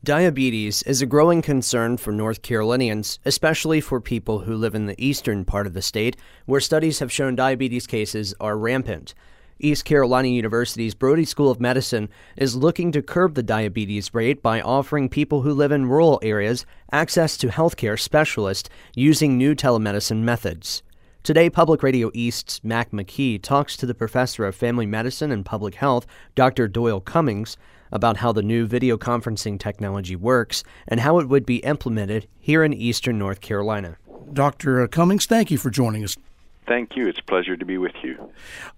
Diabetes is a growing concern for North Carolinians, especially for people who live in the eastern part of the state, where studies have shown diabetes cases are rampant. East Carolina University's Brody School of Medicine is looking to curb the diabetes rate by offering people who live in rural areas access to healthcare specialists using new telemedicine methods. Today, Public Radio East's Mac McKee talks to the professor of family medicine and public health, Dr. Doyle Cummings, about how the new video conferencing technology works and how it would be implemented here in eastern North Carolina. Dr. Cummings, thank you for joining us. Thank you. It's a pleasure to be with you.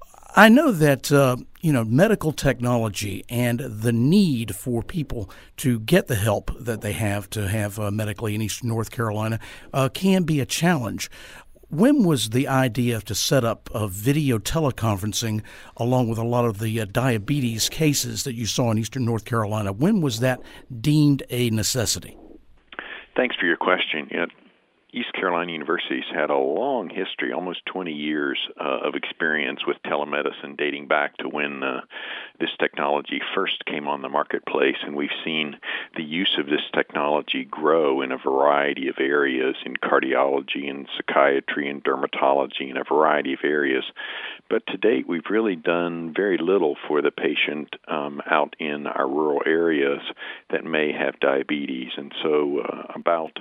I know that, medical technology and the need for people to get the help that they have to have medically in eastern North Carolina can be a challenge. When was the idea to set up video teleconferencing along with a lot of the diabetes cases that you saw in eastern North Carolina? When was that deemed a necessity? Thanks for your question. East Carolina University's had a long history, almost 20 years of experience with telemedicine dating back to when this technology first came on the marketplace, and we've seen the use of this technology grow in a variety of areas, in cardiology and psychiatry and dermatology, in a variety of areas. But to date, we've really done very little for the patient out in our rural areas that may have diabetes. And so about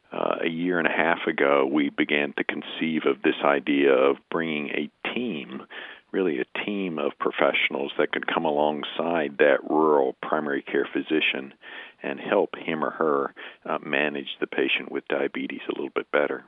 a year and a half ago, we began to conceive of this idea of bringing a team, really a team of professionals that could come alongside that rural primary care physician and help him or her manage the patient with diabetes a little bit better.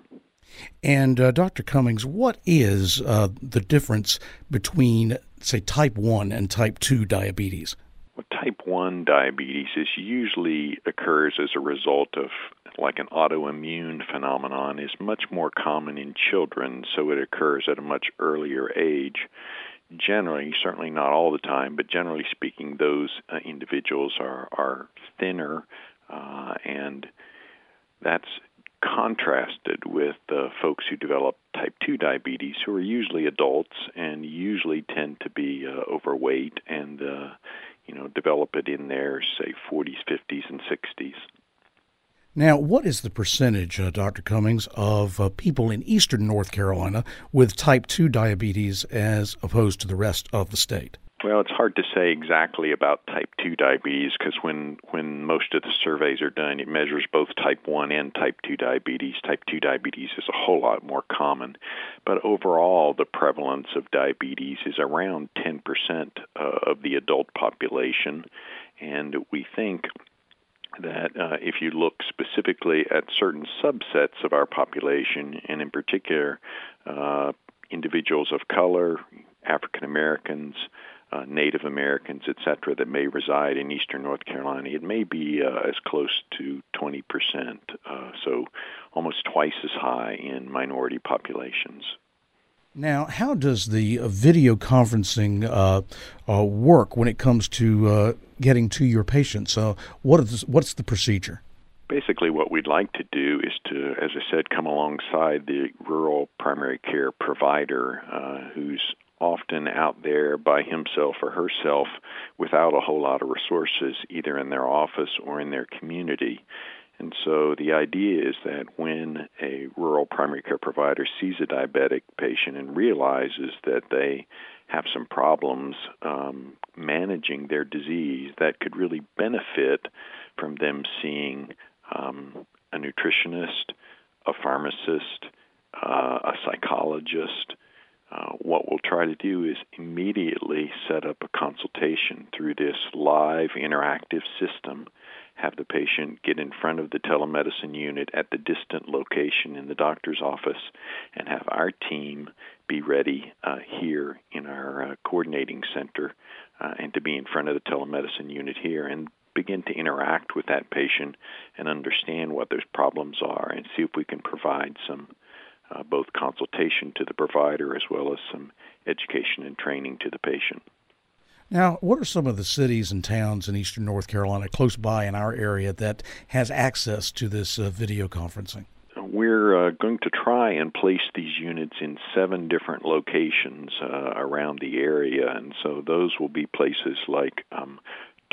And Dr. Cummings, what is the difference between, say, type 1 and type 2 diabetes? Well, type 1 diabetes usually occurs as a result of like an autoimmune phenomenon, is much more common in children, so it occurs at a much earlier age. Generally, certainly not all the time, but generally speaking, those individuals are thinner, and that's contrasted with the folks who develop type 2 diabetes, who are usually adults and usually tend to be overweight and develop it in their, say, 40s, 50s, and 60s. Now, what is the percentage, Dr. Cummings, of people in eastern North Carolina with type 2 diabetes as opposed to the rest of the state? Well, it's hard to say exactly about type 2 diabetes because when most of the surveys are done, it measures both type 1 and type 2 diabetes. Type 2 diabetes is a whole lot more common. But overall, the prevalence of diabetes is around 10% of the adult population. And we think that if you look specifically at certain subsets of our population, and in particular individuals of color, African Americans, Native Americans, etc., that may reside in eastern North Carolina, it may be as close to 20%, so almost twice as high in minority populations. Now, how does the video conferencing work when it comes to getting to your patients? What's the procedure? Basically, what we'd like to do is to, as I said, come alongside the rural primary care provider who's often out there by himself or herself without a whole lot of resources, either in their office or in their community. And so the idea is that when a rural primary care provider sees a diabetic patient and realizes that they have some problems managing their disease that could really benefit from them seeing a nutritionist, a pharmacist, a psychologist, what we'll try to do is immediately set up a consultation through this live interactive system, have the patient get in front of the telemedicine unit at the distant location in the doctor's office, and have our team be ready here in our coordinating center and to be in front of the telemedicine unit here and begin to interact with that patient and understand what those problems are and see if we can provide some both consultation to the provider as well as some education and training to the patient. Now, what are some of the cities and towns in eastern North Carolina close by in our area that has access to this video conferencing? We're going to try and place these units in 7 different locations around the area, and so those will be places like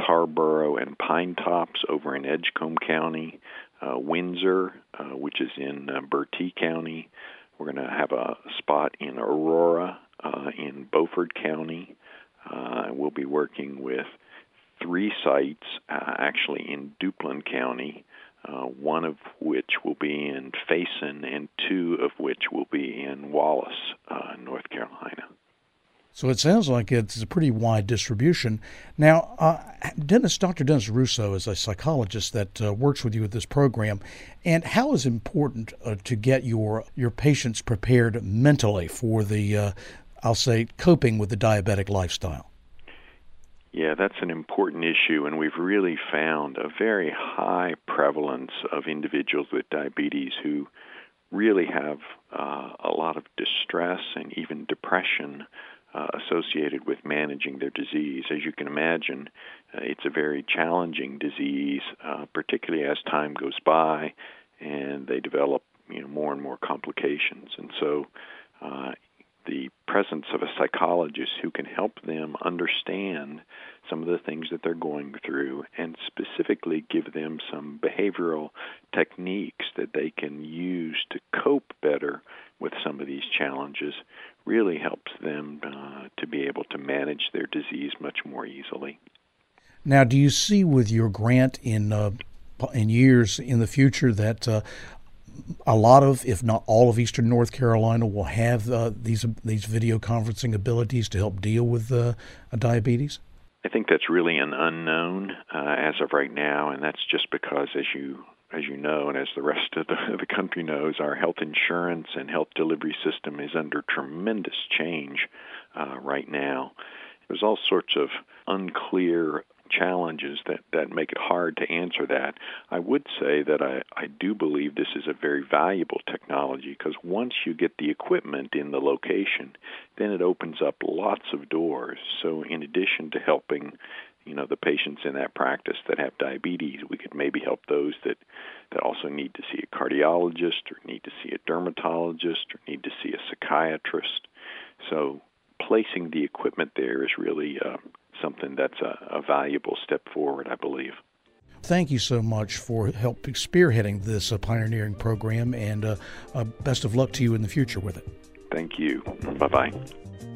Tarboro and Pine Tops over in Edgecombe County, Windsor, which is in Bertie County. We're going to have a spot in Aurora, in Beaufort County. We'll be working with 3 sites, actually in Duplin County, one of which will be in Faison, and 2 of which will be in Wallace, North Carolina. So it sounds like it's a pretty wide distribution. Now, Dr. Dennis Russo is a psychologist that works with you with this program. And how is it important to get your patients prepared mentally for the, I'll say, coping with the diabetic lifestyle? Yeah, that's an important issue, and we've really found a very high prevalence of individuals with diabetes who really have a lot of distress and even depression associated with managing their disease. As you can imagine, it's a very challenging disease, particularly as time goes by and they develop more and more complications. And so the presence of a psychologist who can help them understand some of the things that they're going through and specifically give them some behavioral techniques that they can use to cope better with some of these challenges really helps them to be able to manage their disease much more easily. Now, do you see with your grant in years in the future that a lot of, if not all of Eastern North Carolina will have these video conferencing abilities to help deal with diabetes? I think that's really an unknown as of right now, and that's just because, as you know, and as the rest of the country knows, our health insurance and health delivery system is under tremendous change right now. There's all sorts of unclear challenges that make it hard to answer that. I would say that I do believe this is a very valuable technology because once you get the equipment in the location, then it opens up lots of doors. So in addition to helping the patients in that practice that have diabetes, we could maybe help those that also need to see a cardiologist or need to see a dermatologist or need to see a psychiatrist. So placing the equipment there is really something that's a valuable step forward, I believe. Thank you so much for help spearheading this pioneering program, and best of luck to you in the future with it. Thank you. Bye-bye.